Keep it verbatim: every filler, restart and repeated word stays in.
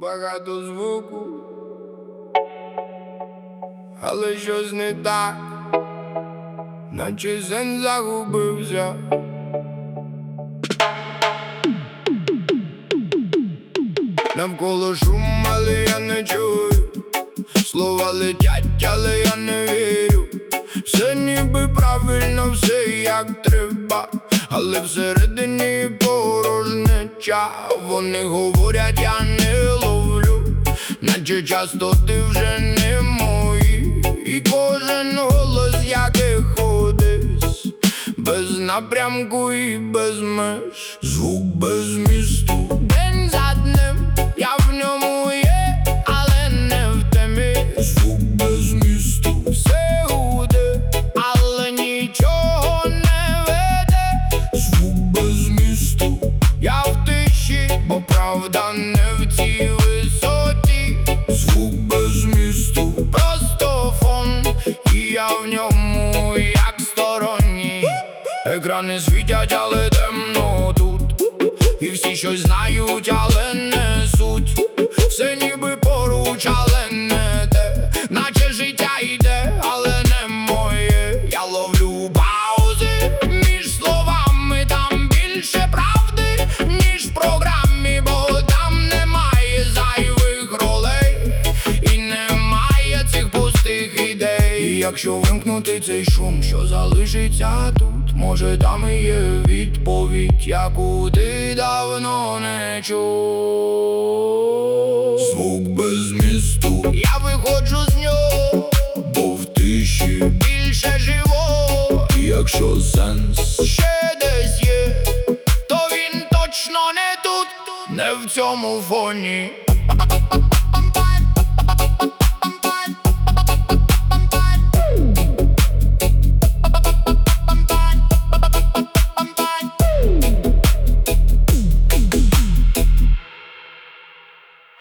Багато звуку, але щось не так, наче сенс загубився. Навколо шум, але я не чую. Слова летять, але я не вірю. Все ніби правильно, все як треба, але всередині порожнеча. Вони говорять, я не ловлю, наче частоти вже не мої. І кожен голос як ехо десь, без напрямку і без меж. Звук без змісту, день за днем, я в ньому є, але не в темі. Звук без змісту, все гуде, але нічого не веде. Звук без змісту, я в тиші, бо правда не в цій висоті. Звук без змісту, просто фон, і я в ньому як сторонній. Екрани світять, але темно тут, і всі щось знають, але не суть. Все ніби поруч, але не те, наче життя йде, але не моє. Я ловлю паузи між словами, там більше правди, ніж в програмі, бо там немає зайвих ролей і немає цих пустих ідей. І якщо вимкнути цей шум, що залишиться тут, може там і є відповідь, яку ти давно не чув. Звук без змісту, я виходжу з нього, бо в тиші більше живого. І якщо сенс ще десь є, то він точно не тут, не в цьому фоні.